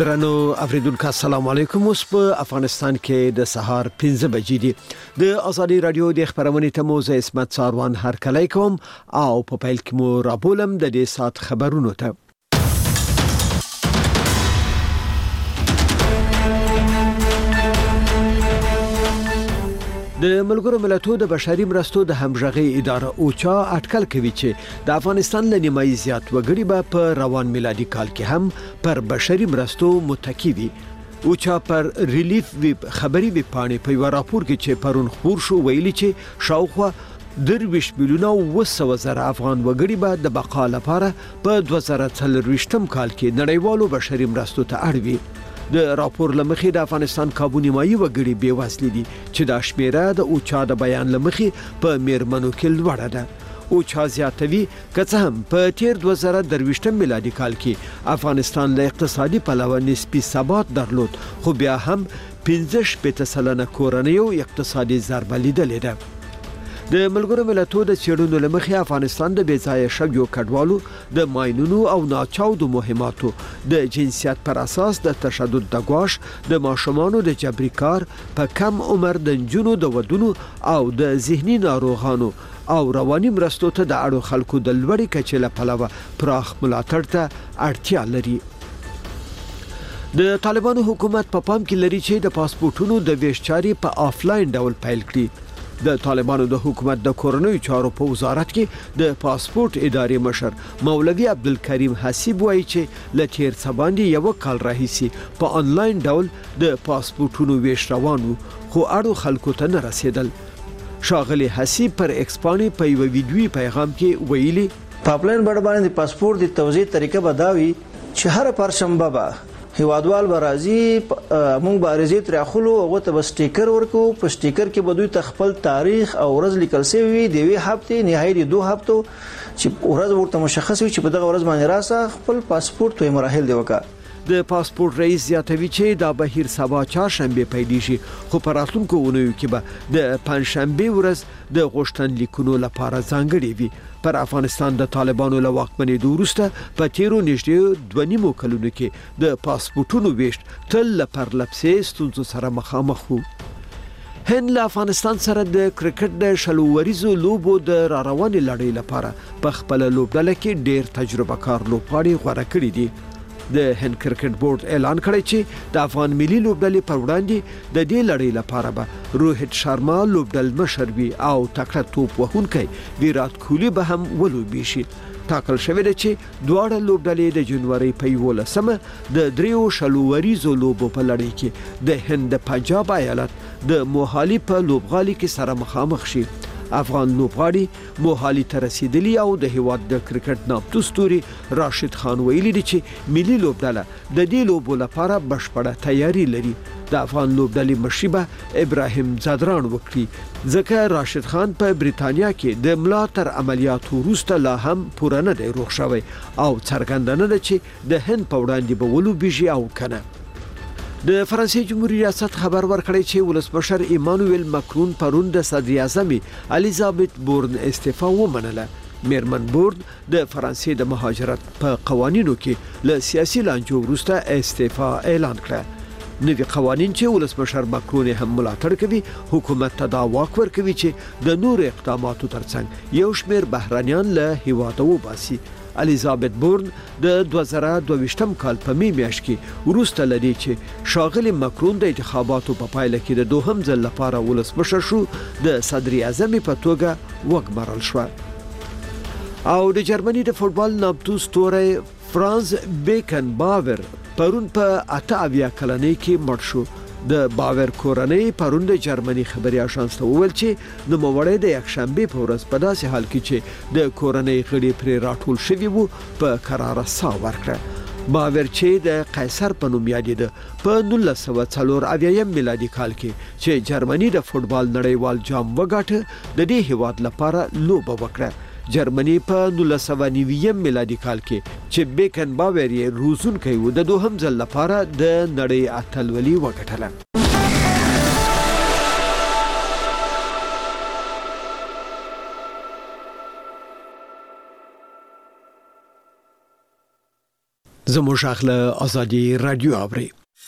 درنو اوریدونکو السلام علیکم. اوس په افغانستان کې د سهار 15 بجې دي. د ازادي رادیو د خبرونې ته موزه اسمت ساروان هر کله کوم او په پیل کې مو رابولم د دې سات خبرونو ته. د ملګرو ملتونو د بشري مرستو د همغږي اداره اوچا اټکل کوي چې د افغانستان له نیمایي زیات وګړي به په روان میلادي کال کې هم پر بشري مرستو متکی وي. اوچا پر ریلیف ویب خبري ویب باندې په یو راپور کې چې پرون خبر شو ویلي چې شاوخوا 23 میلیونه و100,000 افغان وګړي به د بقا لپاره په 2023 کال کې نړیوالو بشري مرستو ته اړ وي. د راپور لمخې د افغانستان کابو نیمایي وګړي بې وزلي دي چې د شمیره د اوچا د بیان لمخې په میرمنو کې لوړه ده. اوچا زیاتوي که څه هم په تیر 2023 میلادي کال کې افغانستان له اقتصادي پلوه نسبي ثبات درلود، خو بیا هم 15% کورنیو اقتصادي ضربه لیدلې ده. د ملګرو ملتونو د چېړنو لمخې افغانستان د بیځایه شویو کډوالو د ماینونو او ناچاودو مهماتو د جنسیت پر اساس د تشدد د ګواښ د ماشومانو د جبري کار په کم عمر د نجونو د ودونو او د ذهني ناروغانو او رواني مرستو ته د اړو خلکو د لوړې کچې له پلوه پراخ ملاتړ ته اړتیا لري. د طالبانو حکومت په پام کې لري چې د پاسپورتونو د ویش چارې په آفلاین ډول پیل کړي. د طالبانو د حکومت د کورنیو چارو په وزارت کې د پاسپورت ادارې مشر مولوي عبدالکریم حسیب وایي چې ل تیر څه باندې یو کال راهیسي په انلاین ډول د پاسپورتونو ویش روانو، خو اړو خلکو ته نه رسیدل. شاغلي حسیب پر ایکس باندې په یو ویډیوي پیغام کې ویلي په آفلاین باندې د پاسپورت د توزیع طریقه بداوي چې هر پرشنبه به هیوادوال برازي مونږ بارزي تر اخلو او ته بس سټیکر ورکو، په سټیکر کې بدوي تخپل تاریخ او ورځ لیکل شوی دی وی هفته نهایي 2 هفتو چې ورځ ورته مشخص وي چې په دغه ورځ باندې راسه خپل پاسپورت توې مراحل دی وکړه. د پاسپورت رئیس زیاتوي چې دا بهیر سبا چهارشنبه پیلېږي، خو په راتلونکو اونیو کې به د پنځشنبه ورځ د غوښتنلیکونو لپاره ځانګړي وي. پر افغانستان د طالبانو له واکمنېدو وروسته په تیرو نږدې 2.5 کلونو کې د پاسپورتونو ویشت تل پرلپسې ستونزو سره مخامخ وو. هند له افغانستان سره د کرکټ د شلووریزو لوبو د راروانې لړۍ لپاره په خپل لوبډله کې ډېر تجربه کار لوبغاړي غوره کړي دي. د هند کرکټ بورډ اعلان کړی چې د افغان ملي لوبډلې پر وړاندې د دې لړۍ لپاره به روهیت شرما لوبډل مشر وي او تکړه توپ وهونکی ویرات کوهلی به هم ولوبي شي. ټاکل شوی دی چې دواړه لوبډلې د جنوري په 11 د دریو شلووریزو لوبو په لړۍ کې د هند د پنجاب ایالت د موهالي په لوبغالي کې سره مخامخ شي. افغان لوبغاړي موهالي ته رسیدلی او د هیواد د کرکټ نامتو ستوري راشد خان ویلي دی چې ملي لوبډله د دې لوبو لپاره بشپړه تیاری لري. د افغان لوبډلې مشري به ابراهیم زادران وکړي، ځکه راشد خان په بریتانیا کې د ملا تر عملیاتو وروسته لا هم پوره نه دی روغ شوی او څرګنده نه ده چې د هند په وړاندې به ولوبیږي او کنه. د فرانسې جمهوریت ریاست خبر ورکړی چې ولسمشر ایمانوئل ماکرون پرون د صدر اعظم الیزابت بورن استعفا ومنله. میرمن بورن د فرانسې د مهاجرت په قوانینو کې له سیاسي لانجو وروسته استعفا اعلان کړه. نوي قوانین چې ولسمشر ماکرون هم ملاتړ کوي حکومت ته دا واک ورکوي چې د نور اقداماتو ترڅنګ یو شمېر بهرانيان له هیواده وباسي. الیزابت بورن د 2022 کال په میاشت کې وروسته لدی چې شاغلي ماکرون د انتخاباتو په پایله کې د دوهم ځل لپاره ولسمشر شو د صدر اعظم په توګه وګمارل شو. او د جرمني د فوتبال نامتو ستوری فرانز بیکن باور پرون په 88 کلنۍ کې مړ شو. د باور کورنۍ پرون د جرمني خبري اژانس ته وویل چې د موړې د یکشنبه په ورځ په داسې حال کې چې د کورنۍ غړي پر راټول شوي وو په قراره ساه ورکړه. باور چې د قیصر په نوم یادېده په 1904 میلادي کال کې چې جرمني د فوتبال نړیوال جام وګاټه د دې هیواد لپاره لوبه وکړه. جرمني په 1990 میلادي کال کې چې بیکن باور یې روزونکی و د دوهم ځل لپاره د نړۍ اتلولي وګټله. زموږ اخله ازادي رادیو اوري.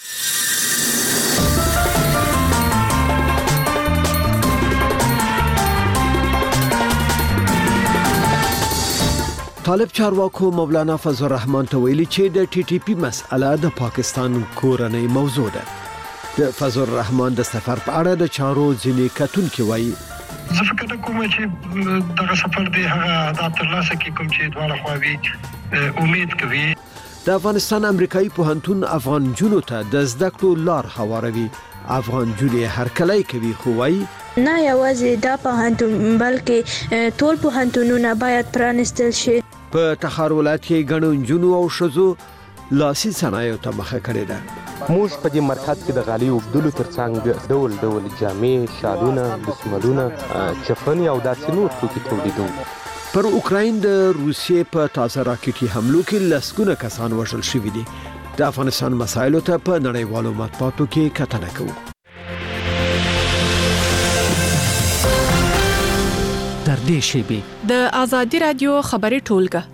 طالب چارواکو مولانا فضل الرحمن ته ویلي چې د ټي ټي پی مسأله د پاکستان کورنۍ موضوع ده. د فضل الرحمن د سفر په اړه د چارو ځینې کتونکي وایي زه فکر کوم چې دغه سفر دی هغه د ترلاسه کې کوم چې دواړه خواوې امید کوي. د افغانستان امریکایي پوهنتون افغان جنو ته د زده کړو لار هواروي. افغان جنو هرکلی کوي خو وایي نه یوازې دا پوهنتون بلکې ټول پوهنتونونه باید پرانستل شي. په تخار ولایت کې ګڼو نجونو او ښځو لاسي صنایعو ته مخه کړې ده. موږ په دې مرکز کې د غالۍ اوبدلو ترڅنګ ډول ډول جامې، شالونه، دسمالونه، چپنې او داسې نور توکي تولیدوو. پر اوکراین د روسیې په تازه راکټي حملو کې لسګونه کسان وژل شوي دي. د افغانستان مسایلو ته په نړیوالو مطبوعاتو کې کتنه کوو. در دې شیبې د ازادي رادیو خبري ټولګه.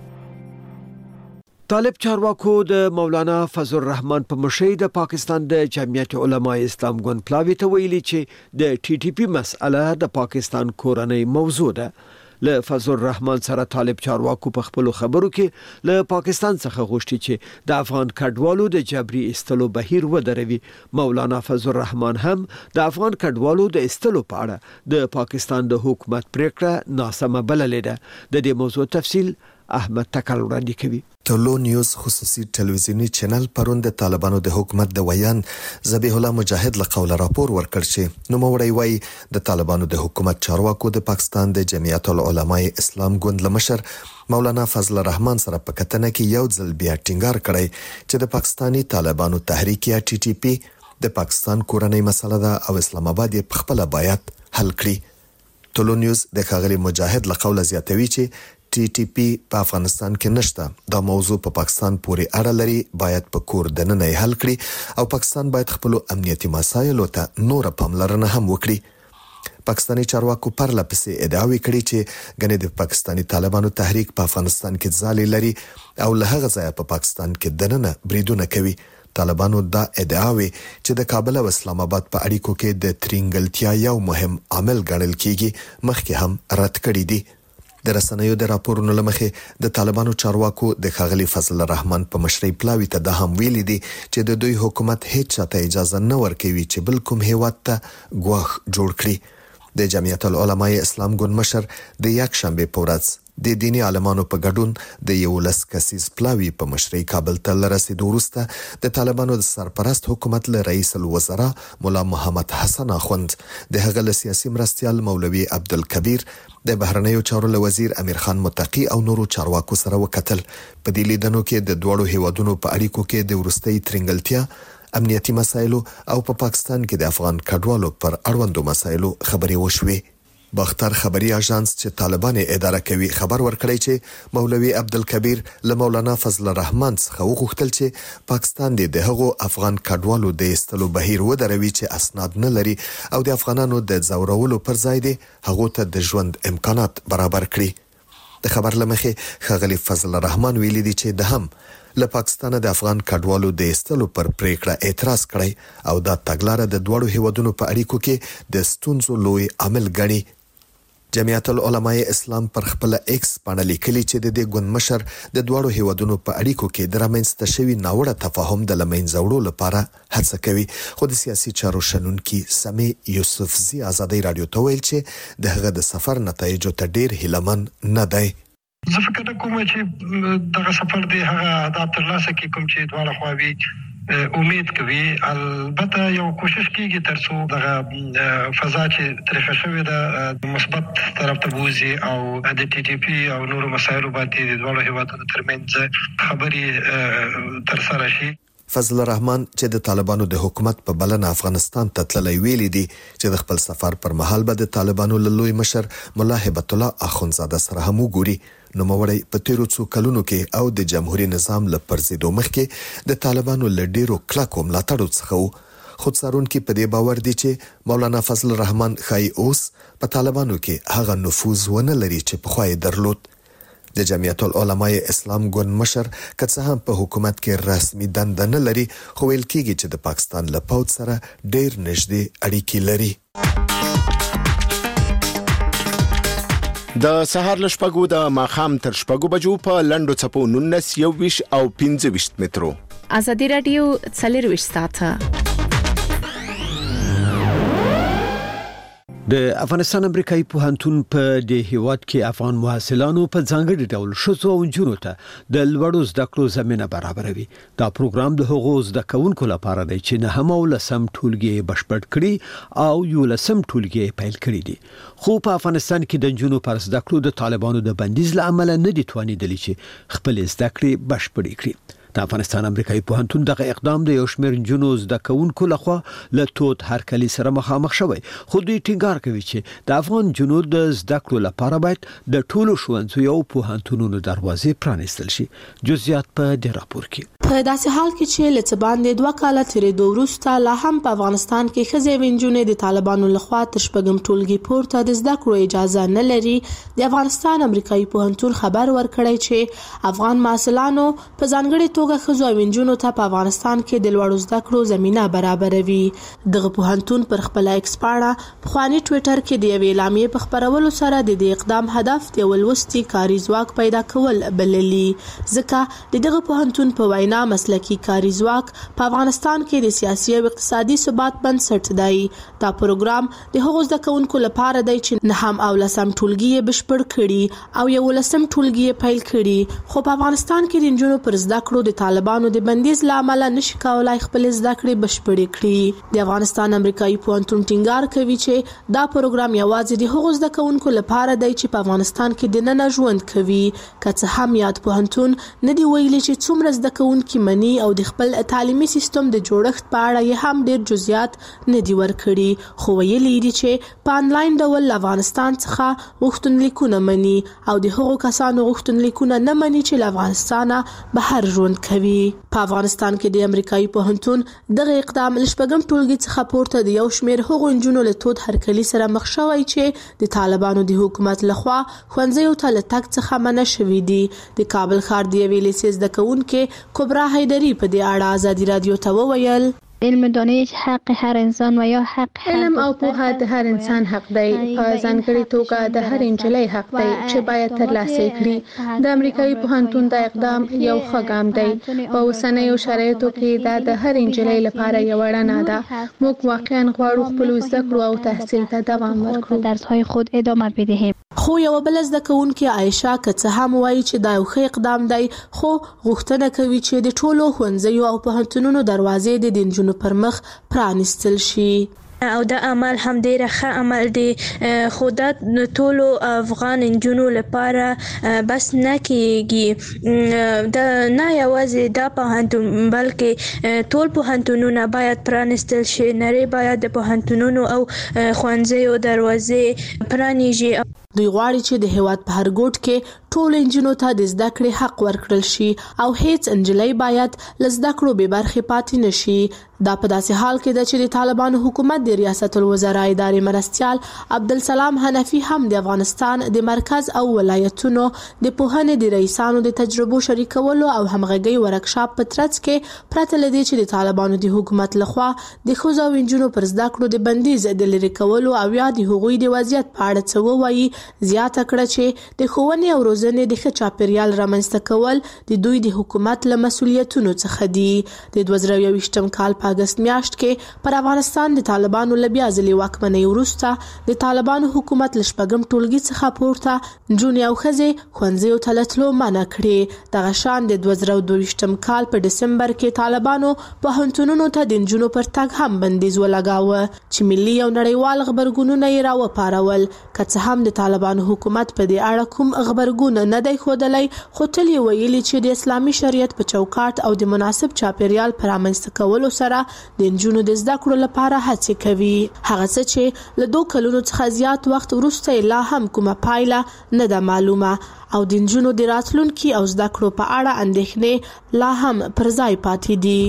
طالب چارواکو د مولانا فضل الرحمن په مشرۍ د پاکستان د جمعیت علماء اسلام ګوند پلاوی ته ویلي چې د ټي ټي پی مسأله د پاکستان کورنۍ موضوع ده. له فضل الرحمن سره طالب چارواکو په خپل خبرو کې له پاکستان څخه غوښتي چې د افغان کډوالو د جبري استلو بهیر ودروي. مولانا فضل الرحمن هم د افغان کډوالو د استلو په اړه د پاکستان د حکومت پریکړه ناسمه بللې ده. د دې موضوع تفصیل احمد تکل وړاندې کوي. تولو نیوز خصوصي ټلویزیونی چینل پرون د طالبانو د حکومت د ویان ذبیح الله مجاهد له قوله راپور ورکړ چې نوموړی وایي د طالبانو د حکومت چارواکو د پاکستان د جمعیت العلماء اسلام ګوند لمشر مولانا فضل الرحمن سره په کتنه کې یو ځل بیا ټینګار کړی چې د پاکستانی طالبانو تحریک یا ټي ټي پی د پاکستان کورنۍ مسله ده او اسلام آباد یې په خپل باید حل کړي. تولو نیوز د ښاغلي مجاهد له قوله زیاتوي چې ټي ټي پی په افغانستان کې نشته. دا موضوع په پاکستان پورې اړه لري، باید په کور دننه حل کړي او پاکستان باید خپل امنیتي مسایلو ته نور پاملرنه هم وکړي. پاکستانی چارواکو پرله پسې ادعاوې کړي چې ګنې د پاکستانی طالبانو تحریک په افغانستان کې ځالې لري او له هغه ځایه په پاکستان کې دننه بریدونه کوي. طالبانو دا ادعاوې چې د کابل او اسلام آباد په اړیکو کې د ترنګلتیا یو مهم عامل ګڼل کیږي مخکې هم رد کړي دي. د رسنیو د راپورونو لمخې د طالبانو چارواکو د ښاغلي فضل الرحمن په مشرۍ پلاوی ته د هم ویلي دي چې د دوی حکومت هیڅ چاته اجازه نه ورکوي چې بل کوم هیواد ته ګواښ جوړ کړي. د جمعیت العلماء اسلام ګوند مشر د یکشنبه په ورځ د دینی عالمانو په ګډون د 11 کسیز پلاوی په مشرۍ کابل ته رسیدو وروسته د طالبانو د سرپرست حکومت له رئیس الوزرا مولا محمد حسن اخوند د هغه سیاسي مرستیال مولوي عبدالکبیر د بهرنیو چارو وزیر امیر خان متقی او نورو چارواکو سره وکتل. په دې لیدنو کې د دوړو هیوادونو په اړیکو کې د ورستۍ ترنګلتیا، امنیتي مسایلو او په پاکستان کې د افغان کډوالو پر اړوندو مسایلو خبرې وشوې. باختر خبري اژانس چې طالبان اداره کوي خبر ورکړی چې مولوي عبدالکبیر له مولانا فضل الرحمن څخه وغوښتل چې پاکستان د هغو افغان کډوالو د استلو بهیر ودروي چې اسناد نه لري او د افغانانو د زورولو پر ځای دی هغه ته د ژوند امکانات برابر کړي. د خبر لمخې ښاغلي فضل الرحمن ویلي دي چې د هم له پاکستان د افغان کډوالو د استلو پر پریکړه اعتراض کړی او دا تګلاره د دوړو هیوادونو په اړیکو کې د ستونزو لوی عامل ګڼي. جمعیت العلماء اسلام پر خپل ایکس باندې لیکلي چې د دې ګوند مشر د دوړو هیوادونو په اړیکو کې د رامنځته شوی ناوړه تفاهم د لمنځه وړلو لپاره هڅه کوي. خو د سیاسي چارو شنونکي سمي یوسفزي ازادي رادیو ته ویل چې د هغه د سفر نتایجو ته ډیر هیلمن نه دی. زه فکر کوم چې دغه سفر دی هغه د ترلاسه کې کوم چې دواړه خواوې امید کوي. البته یو کوشش کیږي ترڅو دغه فضا چې طرحه شوې ده مثبت طرف ته بوزي او د ټي ټي پی او نورو مسایلو باندې د دوه هیوادونو ترمنځ خبرې ترسره شي. فضل الرحمن چې د طالبانو د حکومت په بلنه افغانستان ته تللی ویلي دي چې د خپل سفر پر مهال به د طالبانو له لوی مشر مولا هبت الله اخونزاده سره هم وګوري. نوموړی په تیرو څو کلونو کې او د جمهوریت نظام له پرځېدو مخکې د طالبانو له ډیرو کلکو ملاتړو څخه خود سارونکي په دې باور دي چې مولانا فضل الرحمن خای اوس په طالبانو کې هغه نفوذ ونه لري چې پخوا یې درلود. د جمعیت العلماء اسلام ګوند مشر که څه هم په حکومت کې رسمي دنده نه لري خو ویل کېږي چې د پاکستان له پوځ سره ډېر نږدې اړیکې لري. د سهار ل شپږو د ماښام تر شپږو بجو په لنډو څپو 19 21 او 25 مترو. ازادي رادیو 24 ساعته. د افغانستان امریکایي پوهنتون په د هیواد کې افغان محصلانو په ځانګړي ډول شوزو او جنونو ته د لوړو زده کړو زمينه برابروي. دا پروګرام د هغو زده کوونکو لپاره دی چې نه هم ولسم ټولګي بشپړ کړي او یو لسم ټولګي پیل کړي دي. خو په افغانستان کې د جنونو پر زده کړو د طالبانو د بندیز لامل نه دي توانیدلی چې خپل زده کړې بشپړ کړي. د افغانستان امریکایي پوهنتون دغه اقدام د یو شمېر جنونو زده کوونکو لخوا له تود هرکلي سره مخامخ شوی. خو دوی ټینګار کوي چې د افغان جنونو د زده کړو لپاره باید د ټولو ښوونځیو او پوهنتونونو دروازې پرانیستل شي. جزئیات په دې راپور کې. په داسې حال کې چې لڅ باندې 2 کاله تیرېدو وروسته لا هم په افغانستان کې ښځې وینجونې د طالبانو لخوا تر شپږم ټولګي پورته د زده کړو اجازه نه لري. د افغانستان امریکایي پوهنتون خبر ورکړی چې افغان محصلانو په ځانګړي توګه ښځو او وینجونو ته په افغانستان کې د لوړو زده کړو زمينه برابروي. دغه پوهنتون پر خپل ایکس پاڼه په خواني ټوئیټر کې د یوې اعلامیې په خبرولو سره د دې اقدام هدف د ولوستي کاري ځواک پیدا کول بللي. ځکه دغه پوهنتون په وینا مسلکی کاري ځواک په افغانستان کې د سیاسي او اقتصادي ثبات بنسټ دی. دا پروګرام د هغو زده کوونکو لپاره دی چې نه هم اولسم ټولګي بشپړ کړي او یو لسم ټولګي پیل کړي. خو په افغانستان کې د نجونو پر زده کړو د طالبانو د بندیز لامل نشي کولای خپل زده کړې بشپړې کړي. د افغانستان امریکایي پوهنتون ټینګار کوي چې دا پروګرام یوازې د هغو زده کوونکو لپاره دی چې په افغانستان کې د نن ژوند کوي. که څه هم یاد پوهنتون نه دی ویلي چې څومره زده کوونکي مني او د خپل تعلیمي سیستم د جوړښت په اړه یې هم ډېر جزئیات نه دی ورکړي. خو ویلي دي چې په انلاین ډول افغانستان څخه غوښتنلیکونه مني او د هغو کسانو غوښتنلیکونه نه مني چې له افغانستانه بهر ژوند کوي. په افغانستان کې د امریکایي پوهنتون دغه اقدام له شپږم ټولګي څخه پورته د یو شمېر هغو نجونو له تود هرکلي سره مخ شوی چې د طالبانو د حکومت لخوا ښوونځیو ته له تګ څخه منع شوي دي. د کابل ښار د یوې لیسې زده کوونکې کبرا حیدري په دې اړه ازادي رادیو ته وویل: علم دانش حق هر انسان و یا حق علم او پوهه د هر انسان حق دی. په ځانګړي توګه د هر انجلۍ حق دی چې باید ترلاسه کړي. د امریکایي پوهنتون د اقدام یو ښه ګام دی. په اوسنیو شرایطو کې دا د هر انجلۍ لپاره یو اړینه ده. موږ واقعا غواړو خپل زده کړو او تحصیل ته دوام ورکړو. درس‌های خود ادامه بدهیم. خو یو بل زده کوونکې عایشه که څه هم وایي چې دا یو ښه اقدام دی خو غوښتنه کوي چې د ټولو ښوونځیو او پوهنتونونو دروازې د نجونو پر مخ پرانیستل شي. او دا عمل هم ډیر ښه عمل دی. خو دا ټولو افغان نجونو لپاره بس نه کیږي. دا نه یوازې دا پوهنتون بلکې ټول پوهنتونونه باید پرانیستل شي. نړۍ باید د پوهنتونونو او ښوونځیو دروازې پرانیږي. دوی غواړي چې د هیواد په هر ګوټ کې ټول انجونو ته د زده کړې حق ورکړل شي او هیڅ انجلۍ باید له زده کړو بې برخې پاتې نشي. دا په داسې حال کې ده چې د طالبانو حکومت د ریاست الوزرا ادارې مرستیال عبدالسلام حنفي هم د افغانستان د مرکز او ولایتونو د پوهنې د رئیسانو د تجربو شریکولو او همغږي ورکشاپ په ترڅ کې پرته لدی چې د طالبانو د حکومت لخوا د ښځو او نجونو پر زده کړو د بندیز د لرې کولو او یا د هغوی د وضعیت په اړه څه ووایي. زیاته کړه چې د ښوونې او روزنې د ښه چاپیریال رامنځته کول د دوی د حکومت له مسؤلیتونو څخه دي. د 2021 کال په اگست میاشت کې پر افغانستان د طالبانو له بیا ځلې واکمنۍ وروسته د طالبانو حکومت له شپږم ټولګي څخه پورته نجونې او ښځې ښوونځیو ته له تلو منع کړې. دغه شان د 2022 کال په ډسمبر کې طالبانو پوهنتونونو ته د نجونو پر تګ هم بندیز ولګاوه چې ملي او نړیوال غبرګونونه یې راوپارول. که څه هم د طالبانو حکومت په دې اړه کوم غبرګون نه دی ښودلی خو تل یې ویلي چې د اسلامي شریعت په چوکاټ او د مناسب چاپیریال په رامنځته کولو سره د نجونو د زده کړو لپاره هڅې کوي. هغه څه چې له 2 کلونو څخه زیات وخت وروسته لا هم کومه پایله نه ده معلومه او د نجونو د راتلونکي او زده کړو په اړه اندېښنې لا هم پر ځای پاتې دي.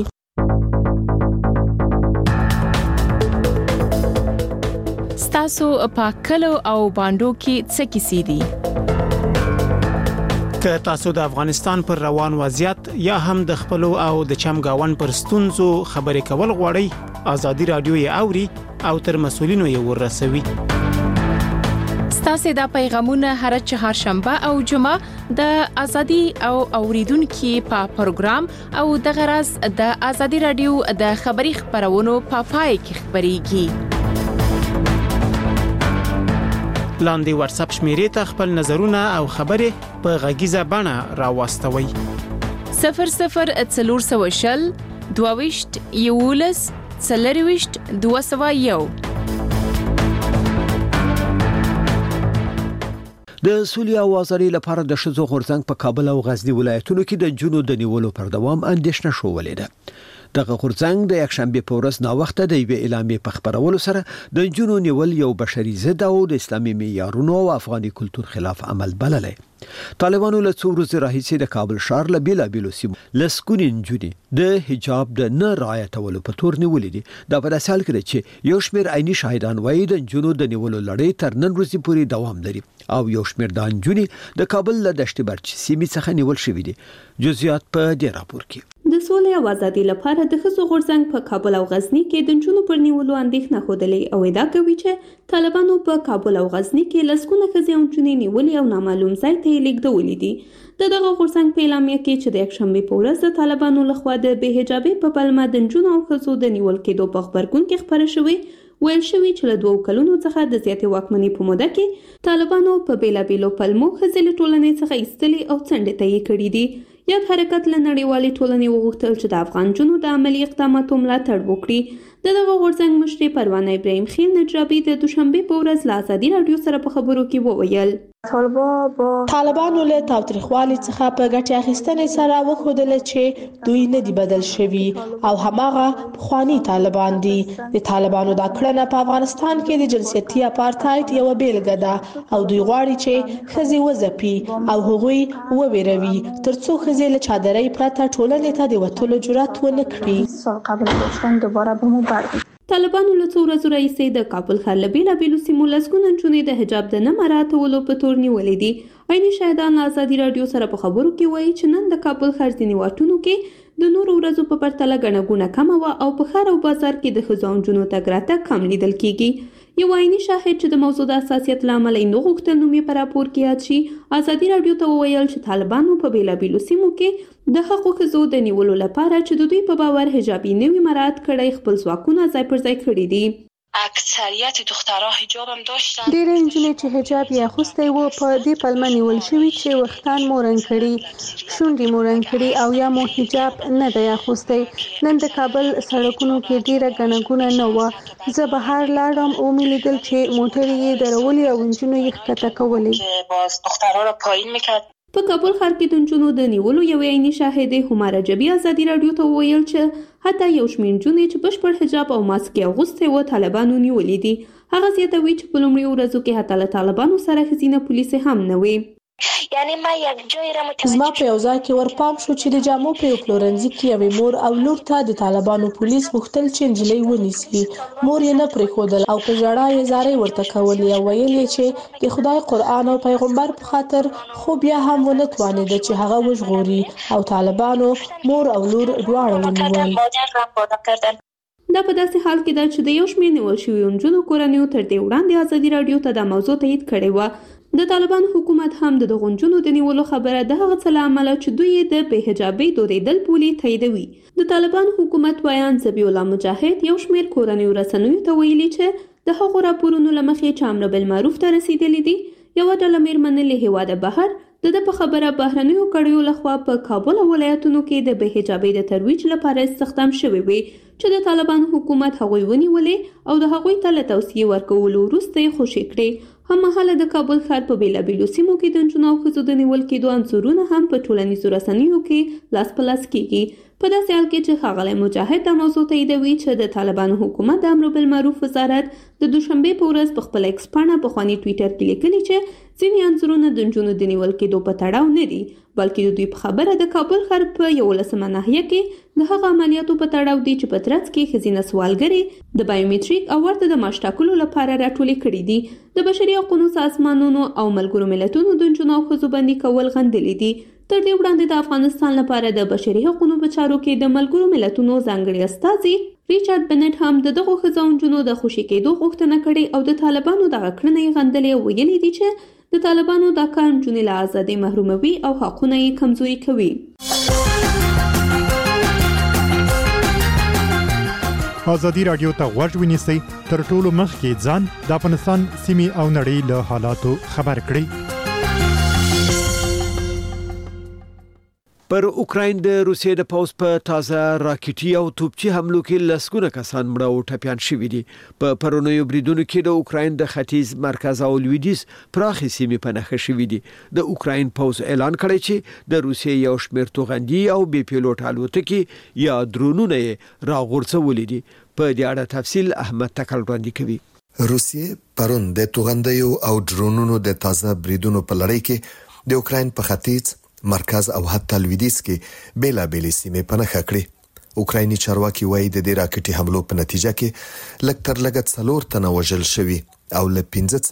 ستاسو په کلو او باندو کې څه کیسې دي؟ که تاسو د افغانستان پر روان وضعیت یا هم د خپل او د چمګاون پر ستونزو خبرې کول غواړئ ازادي رادیو یې اوري او تر مسولینو یې ورسوي. ستاسو د پیغامونه هر چهارشنبه او جمعه د ازادي او اوریدونکو په پروګرام او د غرض د ازادي رادیو د خبري خبرونو په پای کې خبريږي. لاندې واتس اپ شمیرې ته خپل نظرونه او خبرې په غږیزه بڼه راوستوي. 0040 22 یولس 40 201. د سولې او ازادي لپاره د شذو غورځنګ په کابل او غزنی ولایتونو کې د جنو د نیولو پر دوام اندېښنه شوولې ده. دغه غورځنګ د یکشنبه په ورځ نا وخت د وی اعلامیه په خبرولو سره د جنو نیول یو بشري ضد او د اسلامي معیارونو او افغاني کلتور خلاف عمل بللې. طالبانو له څو ورځې راهیسې د کابل ښار له بیلابیلو سیمو لسکونې نجونې د حجاب د نه رعایتولو په تور نیولې دي. دا په داسې حال کې چې یو شمېر عیني شاهدان وایي د جنو د نیولو لړۍ تر نن ورځې پورې دوام لري او یو شمېر د نجونې د کابل له دشت برچ سیمې څخه نیول شوې دي. جزئیات په دې راپور کې. د سولې او ازادي لپاره د ښځو غورځنګ په کابل او غزنی کې د جنونو پر نیولو اندېښنه خوده او ادعا کوي چې طالبانو په کابل او غزنی کې لسکونه ښځې او نجونې نیولې او نامعلوم ځای ته یې لیږدولې دي. دغه غورځنګ په اعلامیه کې چې د یکشنبه په ورځ د طالبانو لخوا د بې حجابي په پلمه د نجونو او ښځو د نیول کېدو په خبرګون کې خبره شوې ویل شوی چې له 2 کلونو څخه د زیاتې واکمنۍ په موده کې طالبانو په بیلابیلو پلمو ښځې له ټولنې څخه ایستلې او څنډې ته یې کړې دي. یاد حرکت له نړیوالې ټولنې وغوښتل چې د افغان جنو د عملی اقداماتو ملاتړ وکړي. دغه غورځنګ مشري پروانه ابراهیم خیل نجرابي د دوشنبه په ورځ له ازادي رادیو سره په خبرو کې وویل طالبانو له تاوتریخوالي څخه په ګټه اخیستنې سره وښودل چې دوی نه دي بدل شوي او هماغه پخوانی طالبان دي. د طالبانو دا کړنه په افغانستان کې د جنسیتي اپارټایډ یو بیلګه ده او دوی غواړي چې ښځې وځپي او هغوی وویروي ترڅو ښځې له چادرۍ پرته ټولنې ته د وتلو جرأت ونه کړي. طالبانو له څو ورځې راهیسې د کابل ښار له بیلابیلو سیمو لسګونه نجونې د حجاب د نه مراعاتولو په تور نیولې دي. عیني شاهدان ازادي رادیو سره په خبرو کې وایي چې نن د کابل ښار ځینې واټونو کې د نورو ورځو په پرتله ګڼه ګوڼه کمه وه او په ښار او بازار کې د ښځو او نجونو تګ راتګ کم لیدل کېږي. یو عیني شاهد چې د موضوع د حساسیت له امله یې نه غوښتل نوم یې په راپور کې یاد شي ازادي رادیو ته وویل چې طالبانو په بیلابیلو سیمو کې د حقوقو ښځو د نیولو لپاره چې د دوی په باور حجابي نه وي مراعات کړی خپل ځواکونه ځای پر ځای کړي دي. اکثریت دخترها حجاب هم داشتن. ډېر نجونې چې حجاب یې اغوستی و په دې پلمه نیول شوي چې وختان مو رنګ کړي شونډې مو رنګ کړي او یا مو حجاب نه دی اغوستی. نن د کابل سړکونو کې ډېره ګڼه ګوڼه نه وه. زه بهر لاړم او مې لیدل چې موټرې یې درولې او نجونو یې ښکته کولې. باز دخترها را پایین میکرد. په کابل ښار کې د نجونو د نیولو یو عیني شاهد هماره جبی ازادي رادیو ته وویل چې حتی یو شمېر نجونې چې بشپړ حجاب او ماسک یې اغوستی و طالبانو نیولې دي. هغه زیاتوي چې په لومړیو ورځو کې حتی له طالبانو سره ښځینه پولیسې هم نه وې. یعنی ما یک جای را متوجه زما په یو ځای کې ورپام شو چې د جامو په یو پلورنځي کې یوې مور او لور ته د طالبانو پولیس غوښتل چې نجلۍ ونیسي. مور یې نه پرېښودل او په ژړا یې زارۍ ورته کولې او ویل یې چې د خدای قرآن او پیغمبر په خاطر خو بیا هم ونه توانېده چې هغه وژغوري او طالبانو مور او لور دواړه ونیول. دا په داسې حال کې ده چې د یو شمېر نیول شویو نجونو کورنیو تر دې وړاندې ازادي رادیو ته دا موضوع تایید کړې وه. د طالبان حکومت هم د دغو نجونو د نیولو خبره د هغه څه له امله چې دوی یې د بې حجابۍ دودېدل بولي تاییدوي. د طالبان حکومت ویان ذبیح الله مجاهد یو شمېر کورنیو رسنیو ته ویلي چې د هغو راپورونو له مخې چې امر بالمعروف ته رسېدلي دي یوه ډله مېرمنې له هېواده بهر د ده په خبره بهرنیو کړیو لخوا په کابل او ولایتونو کې د بې حجابۍ د ترویج لپاره استخدام شوې وې چې د طالبان حکومت هغوی ونیولې او د هغوی ته له توصیې ورکولو وروسته یې خوشي کړې. هممهاله د کابل ښار په بیلابیلو سیمو کې د نجونو او ښځو د نیول کېدو انځورونه هم په ټولنیزو رسنیو کې لاس په لاس کېږي. په داسې حال کې چې ښاغلی مجاهد دا موضوع تاییدوي چې د طالبانو حکومت د امر بالمعروف وزارت د دوشنبې په ورځ په خپل ایکس پاڼه پخواني ټویټر کې لیکلي چې ځینې انځورونه د نجونو د نیول کېدو په تړاو نه دي، بلکې د دوی په خبره د کابل ښار په 11مه ناحیه کې د هغه عملیاتو په تړاو دي چې په ترڅ کې ښځینه سوالګرې د بایومټریک او ورته د معاش ټاکلو لپاره راټولې کړي دي. د بشري حقوقو سازمانونو او ملګرو ملتونو د نجونو او ښځو بندي کول غندلي دي. تر دې وړاندې د افغانستان لپاره د بشري حقوقو په چارو کې د ملګرو ملتونو ځانګړي استازي ریچارډ بنټ هم د دغو ښځو او نجونو د خوشي کېدو غوښتنه کړې او د طالبانو دغه کړنې یې غندلې او ویلي دي چې د طالبانو دا کار نجونې له ازادۍ محروموي او حقونه یې کمزوري کوي. ازادي راډیو ته غوږ ونیسئ، تر ټولو مخکې ځان د افغانستان سیمې او نړۍ له حالاتو خبر کړئ. پر اوکراین د روسیې د پوځ په تازه راکټي او توپچي حملو کې لسګونه کسان مړه او ټپيان شوي دي. په پرونیو بریدونو کې د اوکراین د ختیځ، مرکز او لویدیځ پراخې سیمې په نښه شوي دي. د اوکراین پوځ اعلان کړی چې د روسیې یو شمېر توغندي او بي پیلوټ الوتکې یا درونونه یې راغورځولي دي. په دې اړه تفصیل احمد تکل وړاندې کوي. روسیې پرون د توغندیو او درونونو د تازه بریدونو په لړۍ کې د اوکراین په ختیځ، مرکز او حتی لویدیځ کې بیلابېلې سیمې په نښه کړې. اوکرایني چارواکي وایي د دې راکټي حملو په نتیجه کې لږ تر لږه 4 تنه وژل شوي او له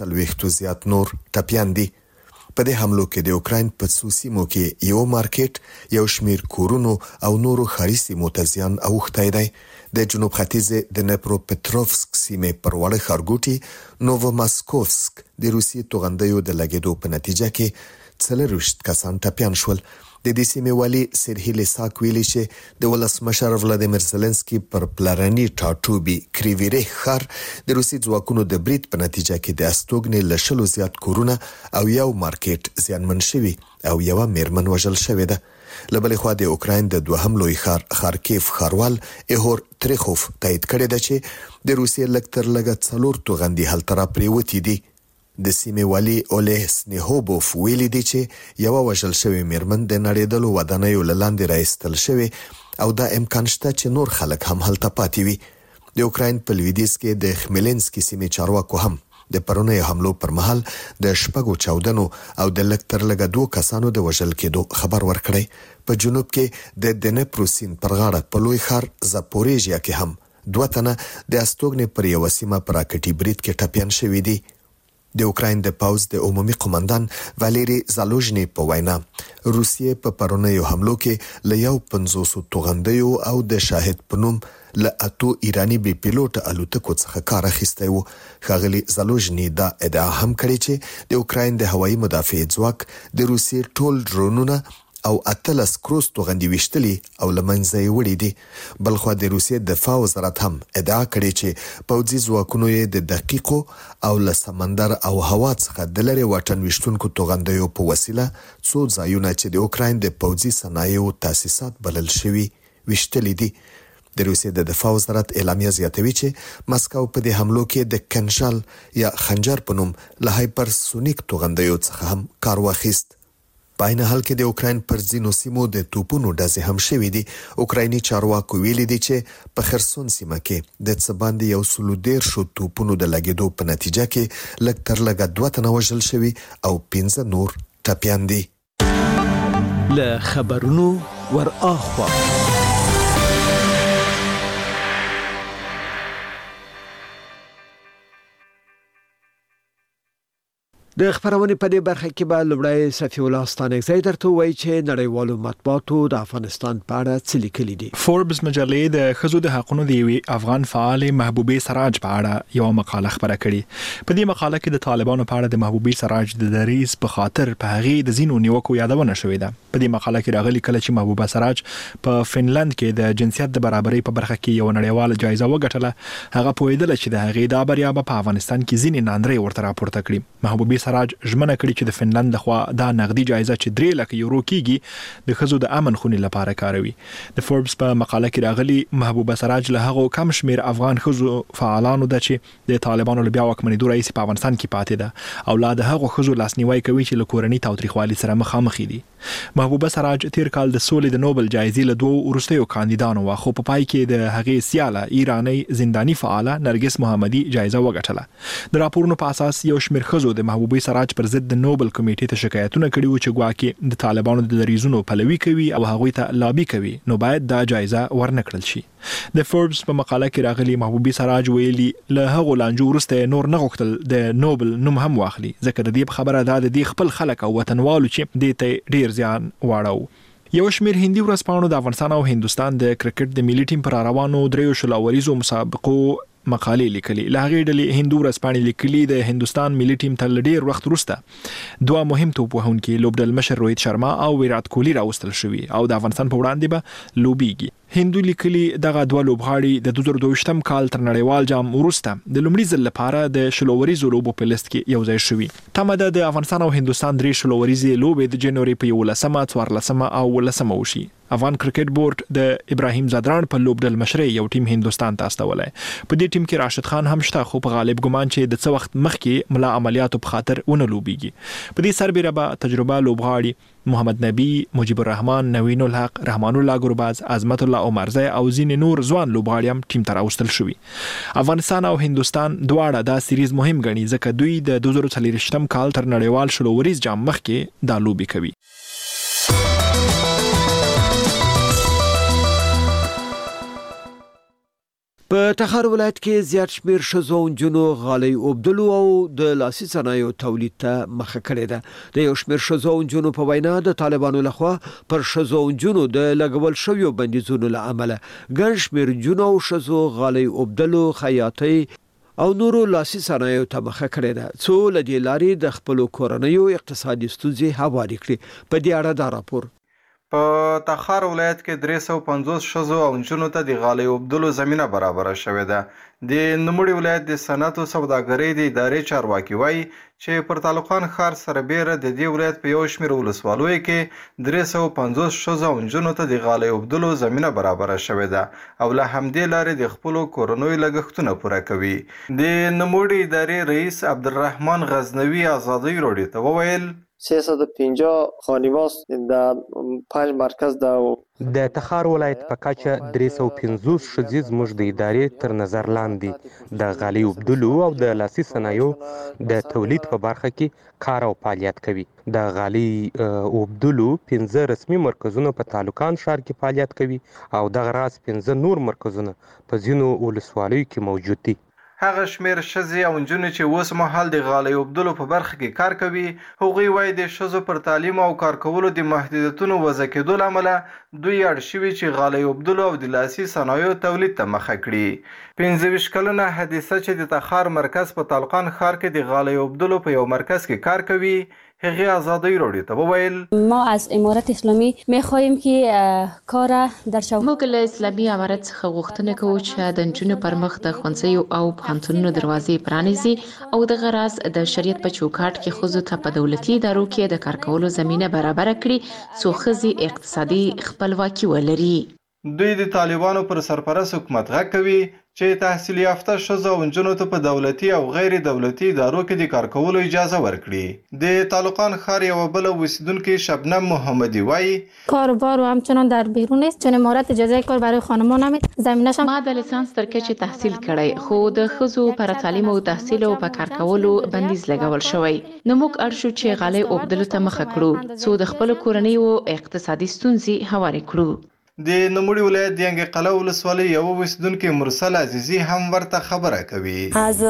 15 زیات نور ټپیان دي. په دې حملو کې د اوکراین په څو سیمو کې یو مارکیټ، یو شمیر کورونو او نورو ښاري سیمو ته زیان اوښتی دی. د جنوب ختیځ د نپروپټروفسک سیمې پر وړه ښارګوټي نووماسکوفسک د روسي توغندیو د لګېدو په نتیجه کې 40 کسان ټپیان شول. د دې سیمې والي سرهی لیساک ویلي چې د ولسمشر ولادیمیر زيلنسکي پر پلارني ټاټوبي کریویریخ ښار د روسي ځواکونو د برید په نتیجه کې د استوګنې له 100 زیات کورونه او یو مارکیټ زیانمن شوي او یو میرمن وژل شوې ده. له بلې خوا د اوکراین د دوهم لوی ښار خارکیف ښاروال ایهور تریخوف تایید کړی ده چې د روسیې لږ تر لږه 4 توغندي هلته را پریوتې دي. د سیمې والي اولیه سنیهوبوف ویلي دی چې یو وژل شوی میرمن د نړیدلو ودانیو لاندې راایستل شوی او دا امکان شته چې نور خلک هم هلته پاتې وي. د اوکراین په لویدیځ کې د خمیلنسکي سیمې چارواکو هم د پرونیو حملو پر مهال د شپږو چاودنو او د لږ تر لږه 2 کسانو د وژل کېدو خبر ورکړی. په جنوب کې د دنپروسین پر غاړه په لوی ښار زاپوریژیا کې هم 2 تنه د استوګنې پر یو سیمه پر راکټي برید کې ټپیان شوي دي. د اوکراین د پوځ د عمومي قومندان واليري زالوژني په وینا روسیې په پرونیو حملو کې له 50 توغندیو او د شاهد په نوم له 8 ایرانی بي پیلوټ الوتکو څخه کار اخیستی وو. ښاغلي زالوژني دا ادعا هم کړې چې د اوکراین د هوایي مدافع ځواک د روسیې ټول ډرونونه او 18 کروز توغندي وشتلي او لمنځه یې وړي دي. بلخو د روسیې دفاع وزارت هم ادعا کړې چې پوځي ځواکونو یې د دقیقو او له سمندر او هوا څخه د لرې واټن وشتونکو توغندیو په وسیله څو ځایونه چې د اوکراین د پوځي صنایعو تاسیسات بلل شوي وشتلي دي. د روسیې د دفاع وزارت اعلامیه زیاتوي چې مسکو په دې حملو کې د کنشال یا خنجر په نوم له هایپرسونیک توغندیو څخه هم کار واخیست. په عین حال کې د اوکراین پر ځینو سیمو د توپونو ډزې هم شوې دي. اوکرایني چارواکو ویلي دي چې په خرسون سیمه کې د څه باندې 110 توپونو د لګېدو په نتیجه کې لږ تر لږه 2 تنه وژل شوي او 15 نور ټپیان دي. له خبرونو ور اخوا د خبرونه په دې برخه کې به لومړی صفی الله ستانکزی درته وایي چې نړیوالو مطبوعاتو د افغانستان په اړه څه لیکلي دي. فوربس مجلې د ښځو د حقوقو د یوې افغان فعال محبوبې سراج په اړه یو مقاله خبره کړې. په دې مقاله کې د طالبانو په اړه د محبوبې سراج د دریز په خاطر په هغه د زینو نیوکو یادونه شوې ده. په دې مقاله کې راغلي کله چې محبوبه سراج په فنلند کې د جنسیت د برابرۍ په برخه کې یو نړیواله جایزه وګټله، هغه پوهیدل چې د هغه د بریا په افغانستان کې ځینې ناندري ورته راپورته کړي. محبوبې سراج ژمنه کړې چې د فنلند لخوا دا نغدي جایزه چې 3 لک یورو کیږي د خزو د امن خونې لپاره کاروي. د فوربس په مقاله کې راغلي محبوبه سراج له هغو کم شمیر افغان خزو فعالانو د چې د طالبانو له بیا واکمنېدو راځي په افغانستان کې پاتې ده او لا د هغو خزو لاسنیوي کوي چې له کورنۍ تاوتریخوالي سره مخامخ دي. محبوبه سراج تیر کال د سولې د نوبل جایزې له 2 وروستیو کاندیدانو واخو په پای کې د هغې سیاله ایرانی زنداني فعاله نرګس محمدي جایزه وګټله. د راپورونو په اساس یو شمیر خزو د محبوبې سراج پر ضد د نوبل کمیټې ته شکایتونه کړي وو چې ګواکې د طالبانو د دریزونو پلوي کوي او هغوی ته لابي کوي نو باید دا جایزه ورنکړل شي. د فوربس په مقاله کې راغلي محبوبې سراج ویلي له هغو لانجو وروسته نور نه غوښتل د نوبل نوم هم واخلي ځکه د دې خبره دا د دې خپل خلک او وطنوالو چې دې ته ډیر زیان واړو. یو شمیر هندي ورځپاڼو د افغانستان او هندستان د کرکټ د ملي ټیم پر روانو 3 شلوریزو مسابقو مقالې لیکلي. له هغې ډلې هندو ورځپاڼې لیکلي د هندستان ملي ټیم ته ډیر وخت وروسته 2 مهم توپ وهونکي لوبډل مشر روهیت شرما او ویرات کوهلی راوستل شوي او د افغانستان په وړاندې به لوبيږي. هندو لیکلي دغه 2 لوبغاړي د 2022م کال تر نړیوال جام وروسته د لومړي ځل لپاره د شلوریزو لوبو په لیست کې یو ځای شوي. تمه د افغانستان او هندستان 3 شلوریزي لوبې د جنوري په 11مه 14مه او 15مه وشي. افغان کرکټ بورډ د ابراهیم زادران په لوبډل مشرۍ یو ټیم هندستان ته استولای. په دې ټیم کې راشد خان هم شته خو په غالب ګمان چې د څه وخت مخکې ملا عملیاتو په خاطر ونه لوبيږي. په دې سربېره به تجربه لوبغاړي محمد نبی، مجيب الرحمن، نوین الحق، رحمان الله ګرباز، عظمت الله عمرزی او ځینې نور ځوان لوبغاړي هم ټیم ته راوستل شوي. افغانستان او هندستان دواړه دا سیریز مهم ګڼي ځکه دوی د 2024م کال تر نړیوال شلوریز جام مخکې دا لوبي کوي. په تخار ولایت کې زیات شمیر ښځو او نجونو غالۍ اوبدلو او د لاسي صنایعو تولید ته مخه کړې ده. د یو شمیر ښځو او نجونو په وینا د طالبانو لخوا پر ښځو او نجونو د لګول شویو بندیزونو له امله ګڼ شمیر نجونو او ښځو غالۍ اوبدلو، خیاطۍ او نورو لاسي صنایعو ته مخه کړې ده څو له دې لارې د خپلو کورنیو اقتصادي ستونزې هوارې کړي. په دې اړه دا راپور په تخار ولایت کې 350 ښځو او نجونو ته د غالۍ اوبدلو زمينه برابره شوې ده. د نوموړي ولایت د صنعت او سوداګرۍ د ادارې چارواکي وایي چې پر تعلقان ښار سره بیره د دې ولایت په یو شمېر ولسوالیو کې 350 ښځو او نجونو ته د غالۍ اوبدلو زمينه برابره شوې ده او له همدې لارې د خپلو کورنیو لګښتونه پوره کوي. د نوموړي ادارې رئیس عبدالرحمن غزنوي ازادي راډیو ته وویل 350 خانواست در 5 مرکز د تخار ولایت په کچه 350 ښځې زموږ د ادارې تر نظر لاندې د غالۍ اوبدلو او د لاسي صنایعو د تولید په برخه کې کار او فعالیت کوي. د غالۍ اوبدلو 15 رسمي مرکزونه په تعلقان ښار کې فعالیت کوي او دغه راز 15 نور مرکزونه په ځینو ولسوالیو کې موجود دي. هغه شمیر ښځې او نجونې چې اوس مهال د غالۍ اوبدلو په برخه کې کار کوي هغوی وایي د ښځو پر تعلیم او کار کولو د محدودیتونو وضع کېدو له امله دوی اړ شوي چې غالۍ اوبدلو او د لاسي صنایعو تولید ته مخه کړي. 25 کلنه حدیثه چې د تخار مرکز په طالقان ښار کې د غالۍ اوبدلو په یو مرکز کې کار کوي هغه آزادی راډیو ته وویل ما از امارت اسلامی میخواهیم که کار در شو موږ له اسلامي امارت څخه غوښتنه کوو چې د نجونو پر مخ د ښوونځیو او پوهنتونونو دروازې پرانیزي او دغه راز د شریعت په چوکاټ کې ښځو ته په دولتي ادارو کې د کار کولو زمینه برابر کړي څو ښځې اقتصادي خپلواکي ولري. دوی د طالبانو پر سرپرست حکومت غږ کوي چې تحصیل یافته ښځو او نجونو ته په دولتي او غیر دولتي ادارو کې د کار کولو اجازه ورکړي. د طالقان ښار یوه بله اوسیدونکې شبنم محمدی وایي کاروبار و همچنان در بیرون است چون امارت اجازه کار برای خانمان هم زمینش ما د لیسانس تر کچې تحصیل کړی خو د ښځو پر تعلیم او تحصیل او په کار کولو بندیز لګول شوی نو موږ اړ شو چې غالۍ اوبدلو ته مخه کړو څو د خپل کورنیو اقتصادي ستونزې هوارې کړو. د نوموړي ولایت د ینګ قلعه ولسوالۍ یو اوسیدونکي مرسل عزیزی هم ورته خبره کوي. از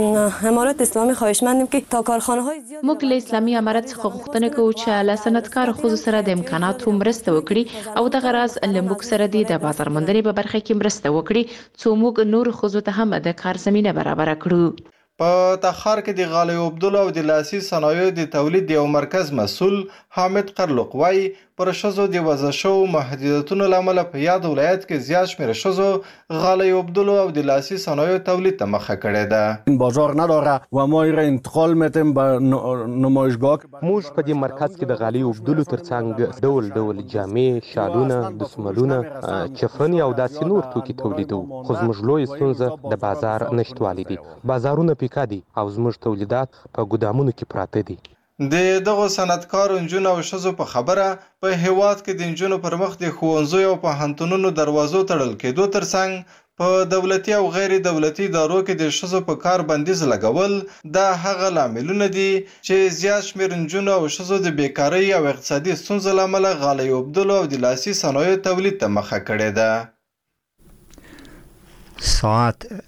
امارت اسلامی خواهشمندیم که تا کارخانه‌های زیاد موږ له اسلامي امارت څخه غوښتنه کوو چې له صنعتکار ښځو سره د امکاناتو مرسته وکړي او دغه راز له موږ سره د بازار موندنې په برخه کې مرسته وکړي څو موږ نور ښځو ته هم د کار زمینه برابر کړو. په تخار کې د غالۍ اوبدلو او د لاسي صنایعو د تولید یو مرکز مسؤل حامد قرلق وایي پر ښځو د وضع شوو محدودیتونو له امله په یاد ولایت کې زیات شمېر ښځو غالۍ اوبدلو او د لاسي صنایعو تولید ته مخه کړې ده. این بازار نداره و ما را انتقال میتیم به نمایشگاه. موږ په دې مرکز کې د غالۍ اوبدلو ترڅنګ ډول ډول جامې، شالونه، دسمالونه، چفن او داسې نور توکي تولیدوو. خو زموږ لویه ستونزه د بازار نشتوالی دي. بازارونه پیکه دي او زموږ تولیدات په ګودامونو کې پراته دي. د دغو صنعتکارو نجونو او ښځو په خبره په هیواد کې د نجونو پر مخ د ښوونځیو او پوهنتونونو دروازو تړل کېدو ترڅنګ په دولتي او غیر دولتي ادارو کې د ښځو په کار بندیز لګول دا هغه لاملونه دي چې زیات شمېر نجونو او ښځو د بیکارۍ او اقتصادي ستونزو له امله غالۍ اوبدلو او د لاسي صنایعو تولید ته مخه کړې ده. ساعت